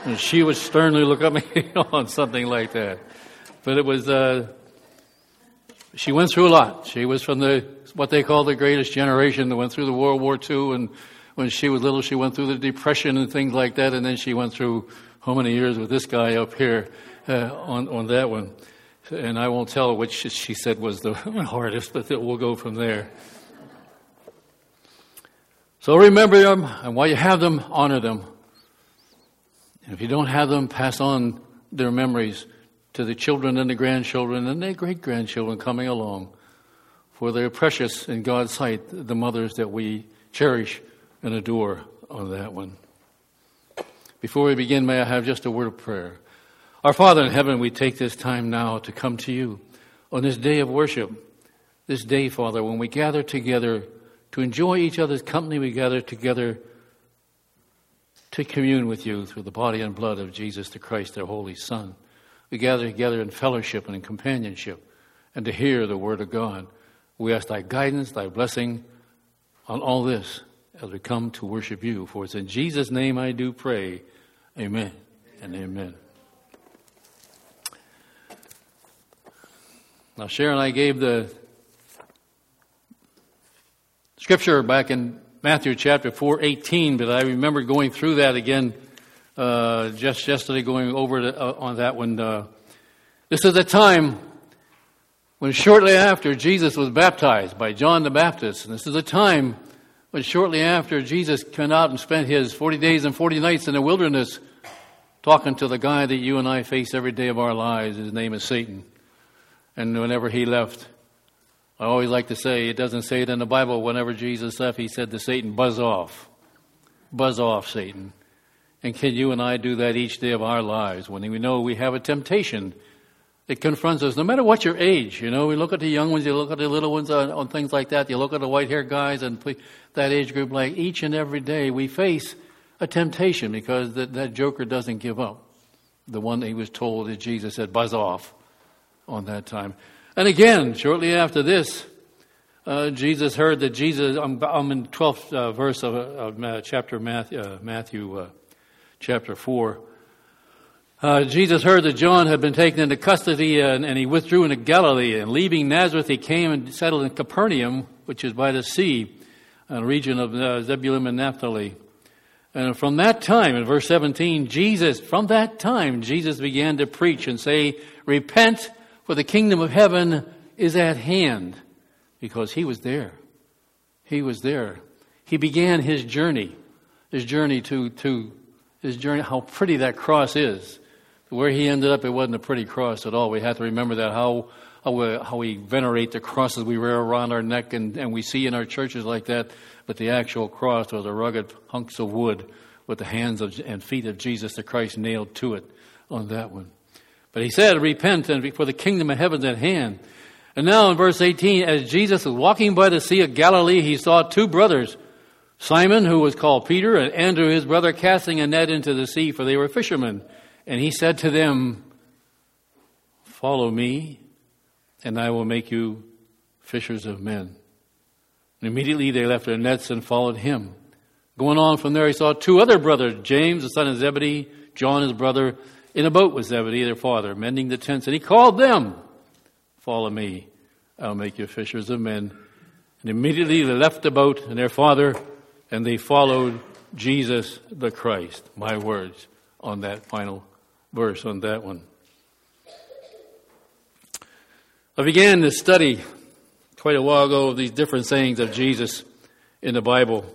And she would sternly look at me on something like that. But it was, she went through a lot. She was from what they call the greatest generation that went through the World War II. And when she was little, she went through the Depression and things like that. And then she went through how many years with this guy up here on that one. And I won't tell which she said was the hardest, but we'll go from there. So remember them, and while you have them, honor them. And if you don't have them, pass on their memories to the children and the grandchildren and their great-grandchildren coming along. For they're precious in God's sight, the mothers that we cherish and adore on that one. Before we begin, may I have just a word of prayer. Our Father in heaven, we take this time now to come to you on this day of worship. This day, Father, when we gather together to enjoy each other's company, we gather together to commune with you through the body and blood of Jesus the Christ, their Holy Son. We gather together in fellowship and in companionship and to hear the Word of God. We ask thy guidance, thy blessing on all this as we come to worship you. For it's in Jesus' name I do pray. Amen and amen. Now, Sharon, I gave the scripture back in Matthew chapter 4:18, but I remember going through that again just yesterday, going over on that one. This is the time when shortly after Jesus was baptized by John the Baptist. And this is the time when shortly after Jesus came out and spent his 40 days and 40 nights in the wilderness talking to the guy that you and I face every day of our lives. His name is Satan. And whenever he left, I always like to say, it doesn't say it in the Bible, whenever Jesus left, he said to Satan, buzz off. Buzz off, Satan. And can you and I do that each day of our lives when we know we have a temptation that confronts us, no matter what your age? You know, we look at the young ones, you look at the little ones on things like that, you look at the white-haired guys and that age group, like each and every day we face a temptation because that joker doesn't give up. The one that he was told that Jesus said, buzz off on that time. And again, shortly after this, Jesus heard that I'm in 12th verse of chapter Matthew chapter 4. Jesus heard that John had been taken into custody and he withdrew into Galilee. And leaving Nazareth, he came and settled in Capernaum, which is by the sea, a region of Zebulun and Naphtali. And from that time, in verse 17, Jesus began to preach and say, repent, for the kingdom of heaven is at hand. Because he was there. He was there. He began his journey how pretty that cross is. Where he ended up, it wasn't a pretty cross at all. We have to remember that, how we venerate the crosses we wear around our neck and we see in our churches like that. But the actual cross was a rugged hunks of wood with the hands and feet of Jesus the Christ nailed to it on that one. But he said, repent, for the kingdom of heaven is at hand. And now in verse 18, as Jesus was walking by the Sea of Galilee, he saw two brothers, Simon, who was called Peter, and Andrew, his brother, casting a net into the sea, for they were fishermen. And he said to them, follow me, and I will make you fishers of men. And immediately they left their nets and followed him. Going on from there, he saw two other brothers, James, the son of Zebedee, John, his brother, in a boat with Zebedee, their father, mending the tents. And he called them, follow me, I'll make you fishers of men. And immediately they left the boat and their father, and they followed Jesus the Christ. My words on that final verse, on that one. I began to study quite a while ago of these different sayings of Jesus in the Bible.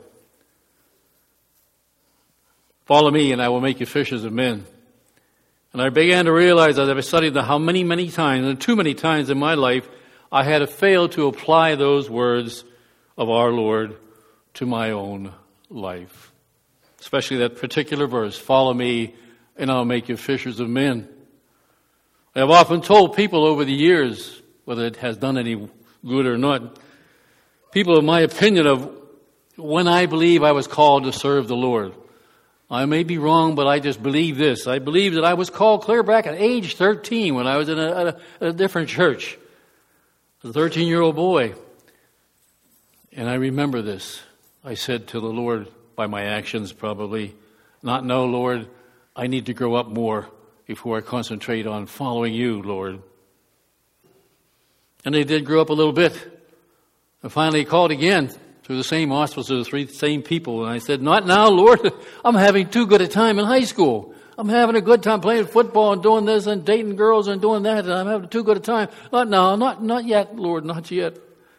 Follow me and I will make you fishers of men. And I began to realize as I studied how many times, and too many times in my life, I had failed to apply those words of our Lord to my own life. Especially that particular verse, follow me and I'll make you fishers of men. I have often told people over the years, whether it has done any good or not, people have my opinion of when I believe I was called to serve the Lord. I may be wrong, but I just believe this. I believe that I was called clear back at age 13 when I was in a different church. A 13-year-old boy. And I remember this. I said to the Lord, by my actions probably, no, Lord, I need to grow up more before I concentrate on following you, Lord. And they did grow up a little bit. And finally he called again through the same auspices, the same people. And I said, not now, Lord. I'm having too good a time in high school. I'm having a good time playing football and doing this and dating girls and doing that. And I'm having too good a time. Not now, not yet, Lord, not yet.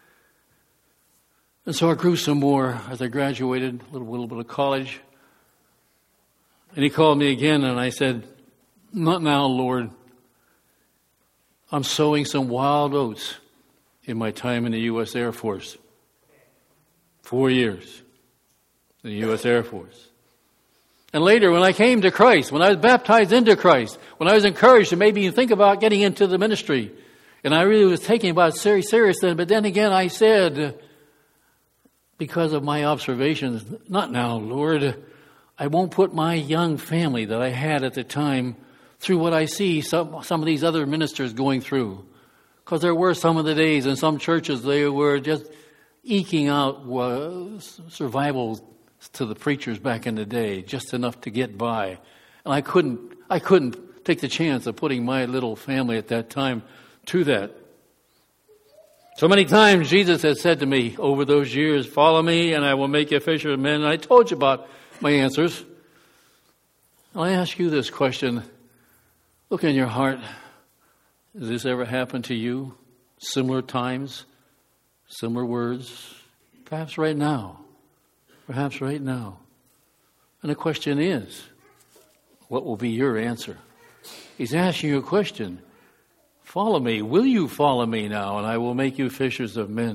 And so I grew some more as I graduated, a little bit of college. And he called me again and I said, not now, Lord. I'm sowing some wild oats in my time in the U.S. Air Force. 4 years in the U.S. Air Force. And later, when I came to Christ, when I was baptized into Christ, when I was encouraged to maybe think about getting into the ministry, and I really was taking about it very serious then, but then again I said, because of my observations, not now, Lord. I won't put my young family that I had at the time through what I see some of these other ministers going through. Because there were some of the days in some churches they were just eking out survival to the preachers back in the day, just enough to get by. And I couldn't take the chance of putting my little family at that time to that. So many times Jesus has said to me over those years, follow me and I will make you a fisher of men. And I told you about my answers. I ask you this question. Look in your heart. Has this ever happened to you? Similar times? Similar words? Perhaps right now. Perhaps right now. And the question is, what will be your answer? He's asking you a question. Follow me. Will you follow me now? And I will make you fishers of men.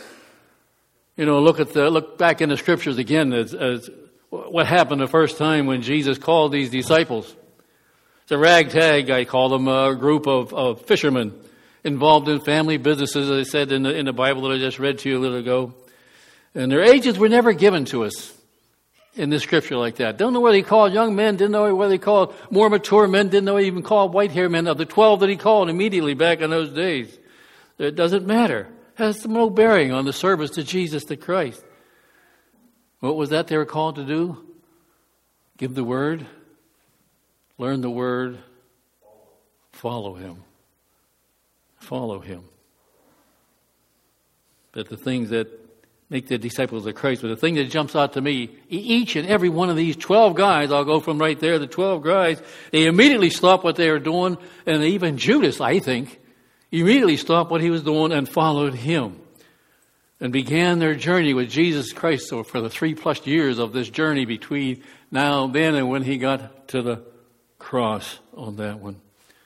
You know, look back in the scriptures again as what happened the first time when Jesus called these disciples. It's a ragtag, I call them, a group of fishermen involved in family businesses, as I said in the Bible that I just read to you a little ago. And their ages were never given to us in this scripture like that. Don't know whether he called young men, didn't know whether he called more mature men, didn't know he even called white-haired men. Of the 12 that he called immediately back in those days, it doesn't matter. It has no bearing on the service to Jesus, to Christ. What was that they were called to do? Give the word, learn the word, follow him. Follow him. But the things that make the disciples of Christ, but the thing that jumps out to me, each and every one of these 12 guys, I'll go from right there, the 12 guys, they immediately stopped what they were doing, and even Judas, I think, immediately stopped what he was doing and followed him. And began their journey with Jesus Christ. So for the 3+ years of this journey between now and then and when he got to the cross on that one.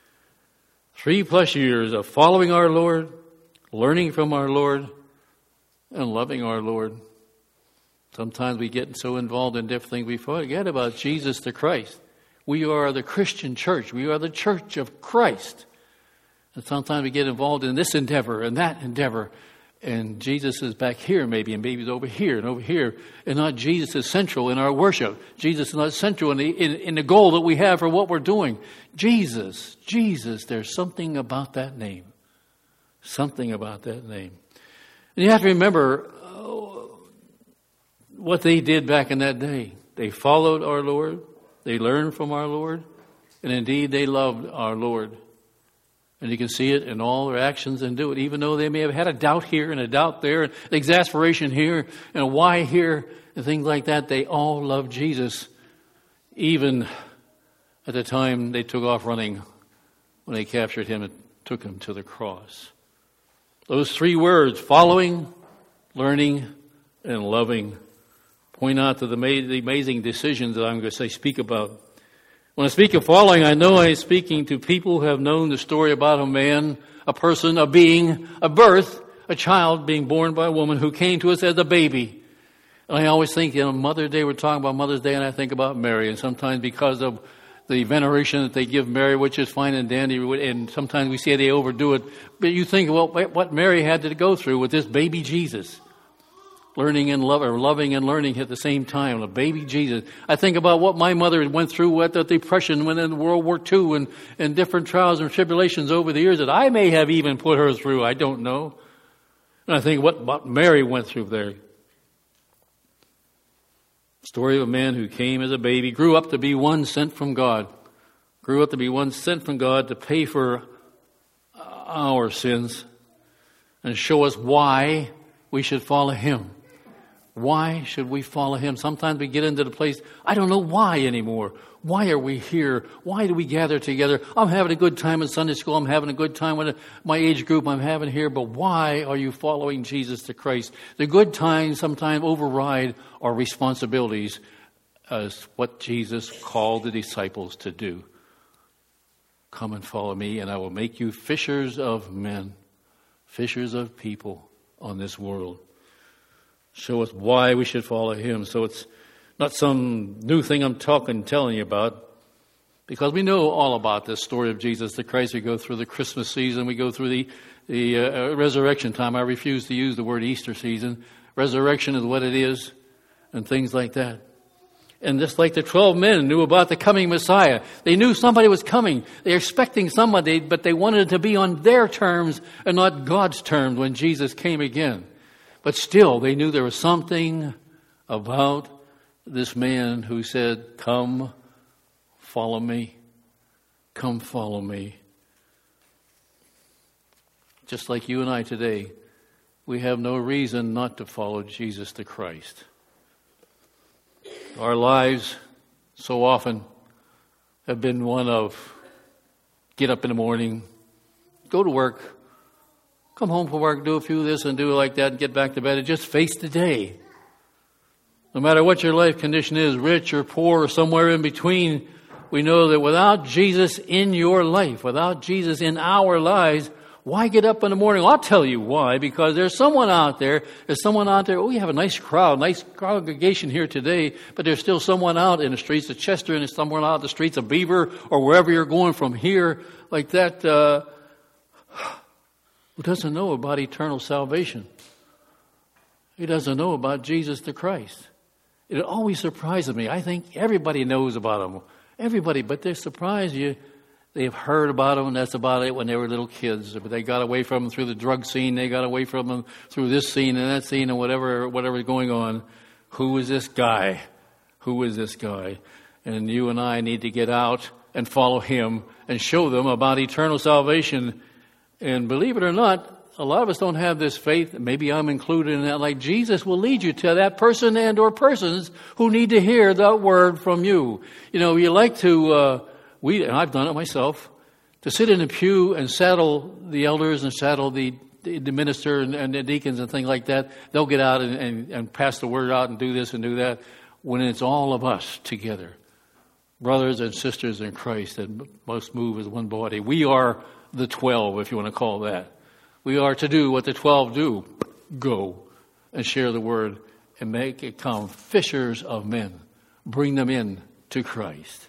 3+ years of following our Lord, learning from our Lord, and loving our Lord. Sometimes we get so involved in different things we forget about Jesus the Christ. We are the Christian church. We are the church of Christ. And sometimes we get involved in this endeavor and that endeavor. And Jesus is back here maybe, and maybe he's over here and over here. And not Jesus is central in our worship. Jesus is not central in the goal that we have for what we're doing. Jesus, there's something about that name. Something about that name. And you have to remember what they did back in that day. They followed our Lord. They learned from our Lord. And indeed, they loved our Lord. And you can see it in all their actions and do it, even though they may have had a doubt here and a doubt there, and exasperation here, and a why here, and things like that. They all loved Jesus, even at the time they took off running when they captured him and took him to the cross. Those 3 words, following, learning, and loving, point out to the amazing decisions that I'm going to speak about. When I speak of following, I know I'm speaking to people who have known the story about a man, a person, a being, a birth, a child being born by a woman who came to us as a baby. And I always think, Mother's Day, we're talking about Mother's Day, and I think about Mary. And sometimes because of the veneration that they give Mary, which is fine and dandy, and sometimes we say they overdo it. But you think, well, what Mary had to go through with this baby Jesus. Loving and learning at the same time, a baby Jesus. I think about what my mother went through with the Depression, when in World War II, and different trials and tribulations over the years that I may have even put her through. I don't know. And I think what Mary went through there. Story of a man who came as a baby, grew up to be one sent from God. Grew up to be one sent from God to pay for our sins and show us why we should follow Him. Why should we follow Him? Sometimes we get into the place, I don't know why anymore. Why are we here? Why do we gather together? I'm having a good time in Sunday school. I'm having a good time with my age group I'm having here. But why are you following Jesus the Christ? The good times sometimes override our responsibilities as what Jesus called the disciples to do. Come and follow me, and I will make you fishers of men, fishers of people on this world. Show us why we should follow Him. So it's not some new thing I'm telling you about, because we know all about this story of Jesus the Christ. We go through the Christmas season. We go through the resurrection time. I refuse to use the word Easter season. Resurrection is what it is, and things like that. And just like the 12 men knew about the coming Messiah, they knew somebody was coming. They're expecting somebody, but they wanted it to be on their terms and not God's terms when Jesus came again. But still, they knew there was something about this man who said, come, follow me. Come, follow me. Just like you and I today, we have no reason not to follow Jesus the Christ. Our lives so often have been one of get up in the morning, go to work, come home from work, do a few of this and do it like that, and get back to bed and just face the day. No matter what your life condition is, rich or poor or somewhere in between, we know that without Jesus in your life, without Jesus in our lives, why get up in the morning? I'll tell you why. Because there's someone out there. Oh, you have a nice crowd, nice congregation here today. But there's still someone out in the streets of Chester, and there's someone out in the streets of Beaver, or wherever you're going from here, like that, who doesn't know about eternal salvation. He doesn't know about Jesus the Christ. It always surprises me. I think everybody knows about him. Everybody, but they surprise you. They've heard about him, and that's about it when they were little kids. But they got away from him through the drug scene. They got away from him through this scene and that scene and whatever is going on. Who is this guy? Who is this guy? And you and I need to get out and follow him and show them about eternal salvation. And believe it or not, a lot of us don't have this faith. Maybe I'm included in that. Like Jesus will lead you to that person and or persons who need to hear that word from you. You know, you like to, and I've done it myself, to sit in a pew and saddle the elders and saddle the minister and the deacons and things like that. They'll get out and pass the word out and do this and do that. When it's all of us together, brothers and sisters in Christ that must move as one body. We are the 12, if you want to call that. We are to do what the 12 do. Go and share the word and make it come fishers of men. Bring them in to Christ.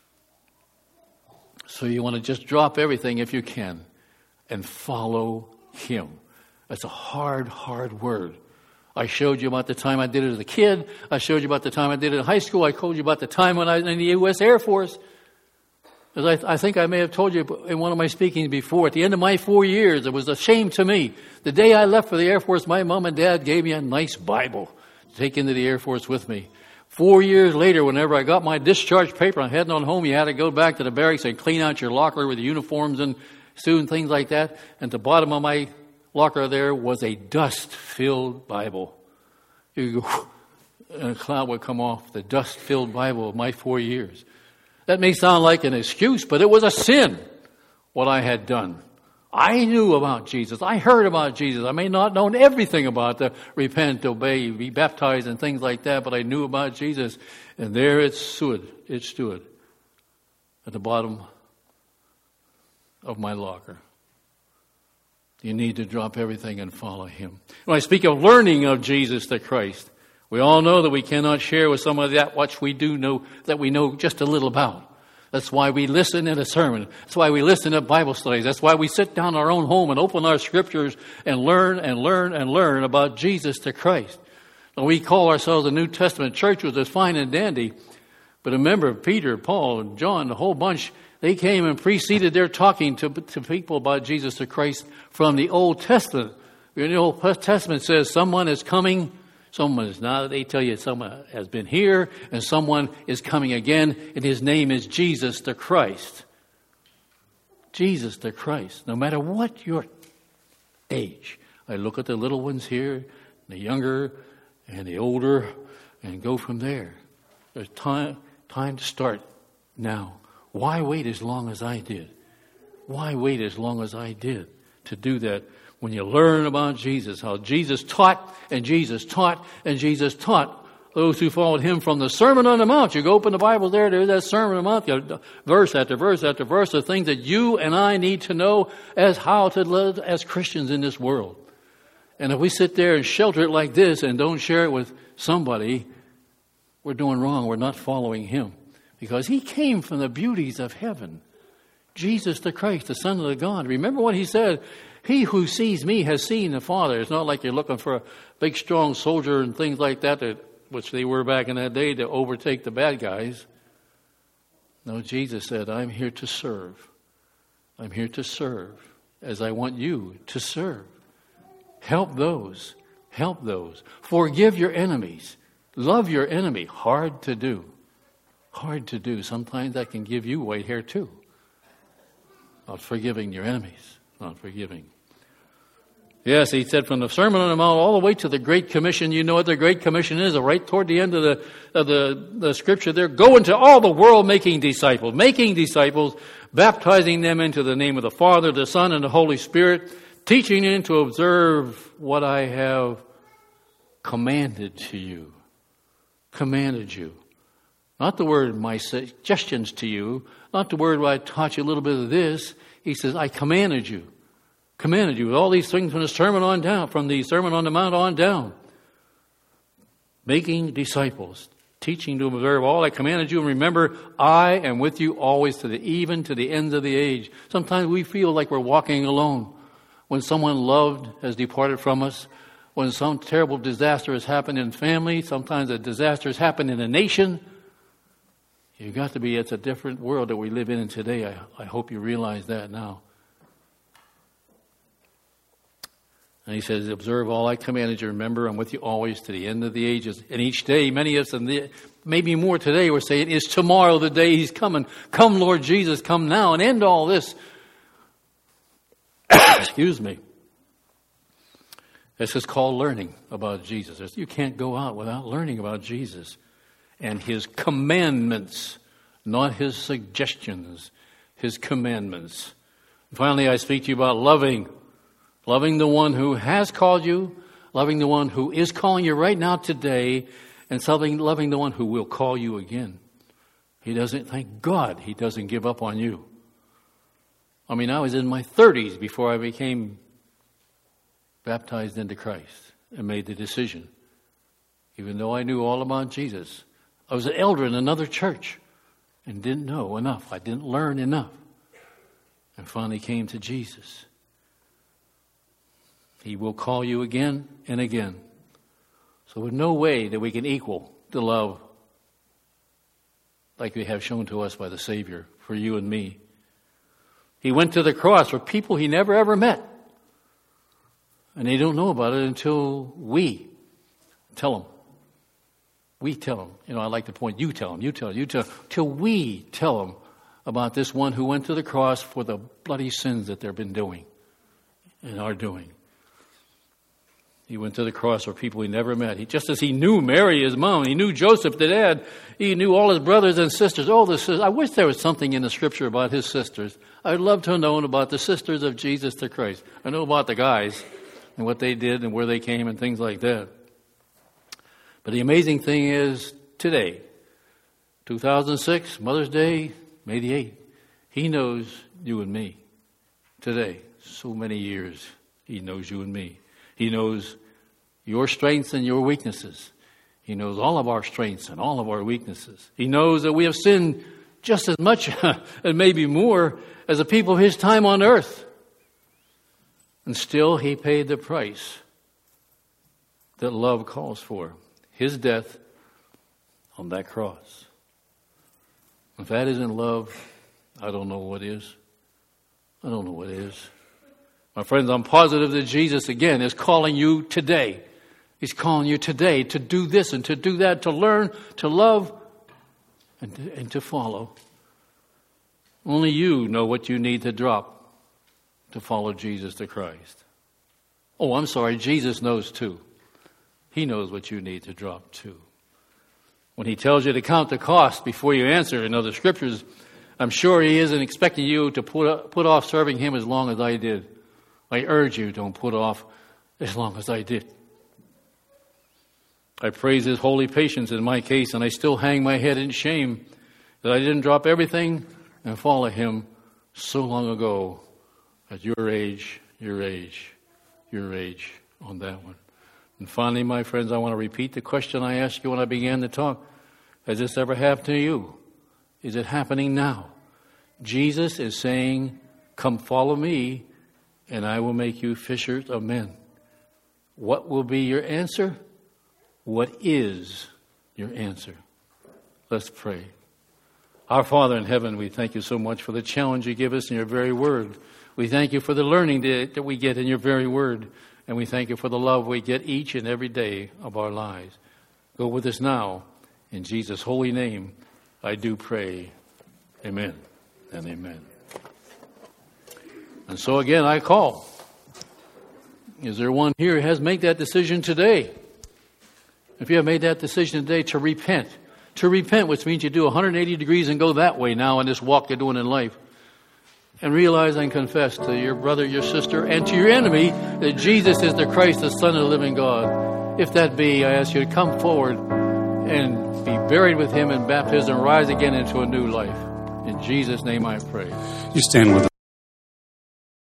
So you want to just drop everything if you can and follow him. That's a hard, hard word. I showed you about the time I did it as a kid. I showed you about the time I did it in high school. I told you about the time when I was in the U.S. Air Force. As I think I may have told you in one of my speakings before, at the end of my 4 years, it was a shame to me. The day I left for the Air Force, my mom and dad gave me a nice Bible to take into the Air Force with me. 4 years later, whenever I got my discharge paper, I'm heading on home, you had to go back to the barracks and clean out your locker with uniforms and suit and things like that. And at the bottom of my locker there was a dust-filled Bible. You go, and a cloud would come off the dust-filled Bible of my 4 years. That may sound like an excuse, but it was a sin, what I had done. I knew about Jesus. I heard about Jesus. I may not have known everything about the repent, obey, be baptized and things like that, but I knew about Jesus. And there it stood at the bottom of my locker. You need to drop everything and follow him. When I speak of learning of Jesus the Christ, we all know that we cannot share with somebody that which we do know, that we know just a little about. That's why we listen in a sermon. That's why we listen at Bible studies. That's why we sit down in our own home and open our scriptures and learn about Jesus the Christ. Now, we call ourselves a New Testament church, which is fine and dandy. But remember, Peter, Paul, and John, the whole bunch, they came and preceded their talking to people about Jesus the Christ from the Old Testament. The Old Testament says someone is coming Someone is not. They tell you someone has been here and someone is coming again, and his name is Jesus the Christ. Jesus the Christ. No matter what your age. I look at the little ones here, the younger and the older, and go from there. There's time to start now. Why wait as long as I did? Why wait as long as I did to do that? When you learn about Jesus, how Jesus taught and Jesus taught and Jesus taught those who followed him from the Sermon on the Mount. You go open the Bible there's that Sermon on the Mount, verse after verse after verse of things that you and I need to know as how to live as Christians in this world. And if we sit there and shelter it like this and don't share it with somebody, we're doing wrong. We're not following him. Because he came from the beauties of heaven. Jesus the Christ, the Son of the God. Remember what he said? He who sees me has seen the Father. It's not like you're looking for a big, strong soldier and things like that, which they were back in that day, to overtake the bad guys. No, Jesus said, I'm here to serve. I'm here to serve as I want you to serve. Help those. Help those. Forgive your enemies. Love your enemy. Hard to do. Hard to do. Sometimes that can give you white hair too. Not forgiving your enemies. Not forgiving. Yes, he said from the Sermon on the Mount all the way to the Great Commission. You know what the Great Commission is? Right toward the end of the scripture there. Go into all the world making disciples, baptizing them into the name of the Father, the Son, and the Holy Spirit, teaching them to observe what I have commanded to you. Commanded you. Not the word my suggestions to you, not the word where I taught you a little bit of this. He says, I commanded you. Commanded you. All these things from the Sermon on down, from the Sermon on the Mount on down. Making disciples, teaching to observe all I commanded you, and remember, I am with you always even to the ends of the age. Sometimes we feel like we're walking alone. When someone loved has departed from us, when some terrible disaster has happened in family, sometimes a disaster has happened in a nation. You've got to be, it's a different world that we live in today. I hope you realize that now. And he says, observe all I commanded you. Remember, I'm with you always to the end of the ages. And each day, many of us, and maybe more today, we're saying, is tomorrow the day he's coming? Come, Lord Jesus, come now and end all this. Excuse me. This is called learning about Jesus. You can't go out without learning about Jesus and his commandments, not his suggestions, his commandments. And finally, I speak to you about loving the one who has called you, loving the one who is calling you right now today, and loving the one who will call you again. Thank God he doesn't give up on you. I mean, I was in my 30s before I became baptized into Christ and made the decision. Even though I knew all about Jesus. I was an elder in another church and didn't know enough. I didn't learn enough. And finally came to Jesus. He will call you again and again. So there's no way that we can equal the love like we have shown to us by the Savior for you and me. He went to the cross for people he never ever met. And they don't know about it until we tell them. We tell them. You know, I like the point. You tell them. Till we tell them about this one who went to the cross for the bloody sins that they've been doing and are doing. He went to the cross for people he never met. Just as he knew Mary, his mom, he knew Joseph, the dad, he knew all his brothers and sisters. I wish there was something in the scripture about his sisters. I'd love to have known about the sisters of Jesus the Christ. I know about the guys and what they did and where they came and things like that. But the amazing thing is today, 2006, Mother's Day, May the 8th, he knows you and me. Today, so many years, he knows you and me. He knows your strengths and your weaknesses. He knows all of our strengths and all of our weaknesses. He knows that we have sinned just as much and maybe more as the people of his time on earth. And still he paid the price that love calls for. His death on that cross. If that isn't love, I don't know what is. I don't know what is. My friends, I'm positive that Jesus, again, is calling you today. He's calling you today to do this and to do that, to learn, to love, and to follow. Only you know what you need to drop to follow Jesus the Christ. Oh, I'm sorry, Jesus knows too. He knows what you need to drop too. When he tells you to count the cost before you answer in other scriptures, I'm sure he isn't expecting you to put off serving him as long as I did. I urge you, don't put off as long as I did. I praise his holy patience in my case, and I still hang my head in shame that I didn't drop everything and follow him so long ago at your age on that one. And finally, my friends, I want to repeat the question I asked you when I began to talk. Has this ever happened to you? Is it happening now? Jesus is saying, come follow me, and I will make you fishers of men. What will be your answer? What is your answer? Let's pray. Our Father in heaven, we thank you so much for the challenge you give us in your very word. We thank you for the learning that we get in your very word. And we thank you for the love we get each and every day of our lives. Go with us now. In Jesus' holy name, I do pray. Amen and amen. And so again, I call. Is there one here who has made that decision today? If you have made that decision today to repent, which means you do 180 degrees and go that way now in this walk you're doing in life, and realize and confess to your brother, your sister, and to your enemy that Jesus is the Christ, the Son of the living God. If that be, I ask you to come forward and be buried with him in baptism, rise again into a new life. In Jesus' name I pray. You stand with us.